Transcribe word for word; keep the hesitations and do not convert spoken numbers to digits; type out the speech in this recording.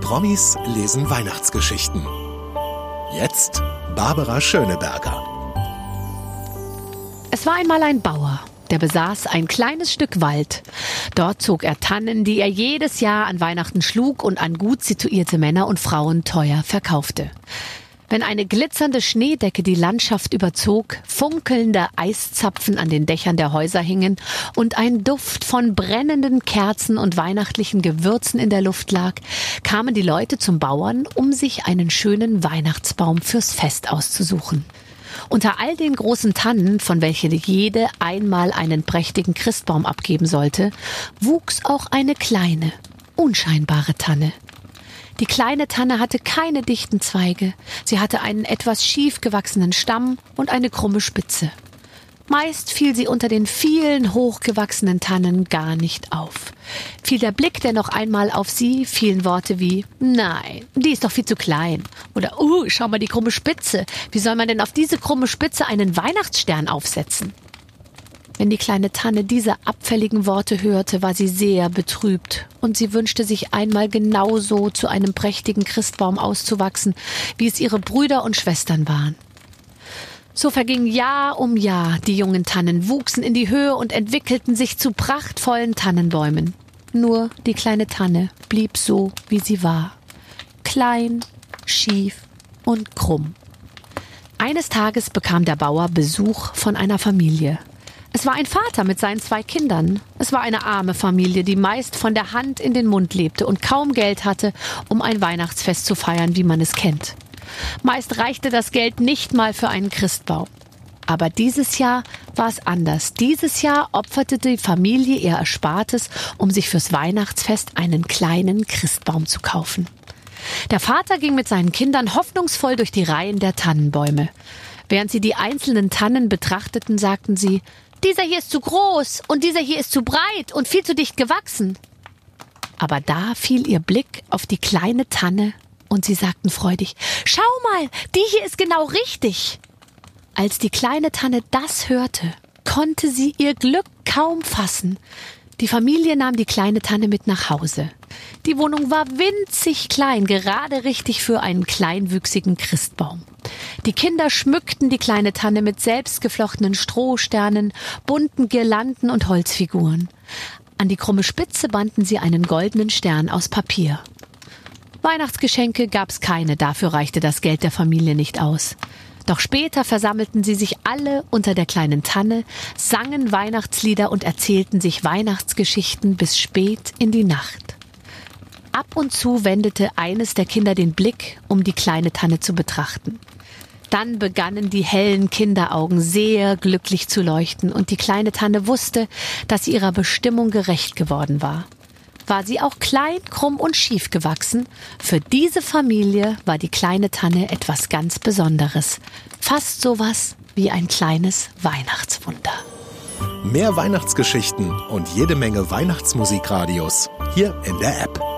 Promis lesen Weihnachtsgeschichten. Jetzt Barbara Schöneberger. Es war einmal ein Bauer, der besaß ein kleines Stück Wald. Dort zog er Tannen, die er jedes Jahr an Weihnachten schlug und an gut situierte Männer und Frauen teuer verkaufte. Wenn eine glitzernde Schneedecke die Landschaft überzog, funkelnde Eiszapfen an den Dächern der Häuser hingen und ein Duft von brennenden Kerzen und weihnachtlichen Gewürzen in der Luft lag, kamen die Leute zum Bauern, um sich einen schönen Weihnachtsbaum fürs Fest auszusuchen. Unter all den großen Tannen, von welchen jede einmal einen prächtigen Christbaum abgeben sollte, wuchs auch eine kleine, unscheinbare Tanne. Die kleine Tanne hatte keine dichten Zweige, sie hatte einen etwas schief gewachsenen Stamm und eine krumme Spitze. Meist fiel sie unter den vielen hochgewachsenen Tannen gar nicht auf. Fiel der Blick dennoch einmal auf sie, fielen Worte wie »Nein, die ist doch viel zu klein« oder »Uh, schau mal die krumme Spitze, wie soll man denn auf diese krumme Spitze einen Weihnachtsstern aufsetzen?« Wenn die kleine Tanne diese abfälligen Worte hörte, war sie sehr betrübt und sie wünschte sich einmal genauso zu einem prächtigen Christbaum auszuwachsen, wie es ihre Brüder und Schwestern waren. So verging Jahr um Jahr, die jungen Tannen wuchsen in die Höhe und entwickelten sich zu prachtvollen Tannenbäumen. Nur die kleine Tanne blieb so, wie sie war. Klein, schief und krumm. Eines Tages bekam der Bauer Besuch von einer Familie. Es war ein Vater mit seinen zwei Kindern. Es war eine arme Familie, die meist von der Hand in den Mund lebte und kaum Geld hatte, um ein Weihnachtsfest zu feiern, wie man es kennt. Meist reichte das Geld nicht mal für einen Christbaum. Aber dieses Jahr war es anders. Dieses Jahr opferte die Familie ihr Erspartes, um sich fürs Weihnachtsfest einen kleinen Christbaum zu kaufen. Der Vater ging mit seinen Kindern hoffnungsvoll durch die Reihen der Tannenbäume. Während sie die einzelnen Tannen betrachteten, sagten sie: »Dieser hier ist zu groß und dieser hier ist zu breit und viel zu dicht gewachsen.« Aber da fiel ihr Blick auf die kleine Tanne und sie sagten freudig: »Schau mal, die hier ist genau richtig.« Als die kleine Tanne das hörte, konnte sie ihr Glück kaum fassen. Die Familie nahm die kleine Tanne mit nach Hause. Die Wohnung war winzig klein, gerade richtig für einen kleinwüchsigen Christbaum. Die Kinder schmückten die kleine Tanne mit selbstgeflochtenen Strohsternen, bunten Girlanden und Holzfiguren. An die krumme Spitze banden sie einen goldenen Stern aus Papier. Weihnachtsgeschenke gab's keine, dafür reichte das Geld der Familie nicht aus. Doch später versammelten sie sich alle unter der kleinen Tanne, sangen Weihnachtslieder und erzählten sich Weihnachtsgeschichten bis spät in die Nacht. Ab und zu wendete eines der Kinder den Blick, um die kleine Tanne zu betrachten. Dann begannen die hellen Kinderaugen sehr glücklich zu leuchten und die kleine Tanne wusste, dass sie ihrer Bestimmung gerecht geworden war. War sie auch klein, krumm und schief gewachsen, für diese Familie war die kleine Tanne etwas ganz Besonderes. Fast sowas wie ein kleines Weihnachtswunder. Mehr Weihnachtsgeschichten und jede Menge Weihnachtsmusikradios hier in der App.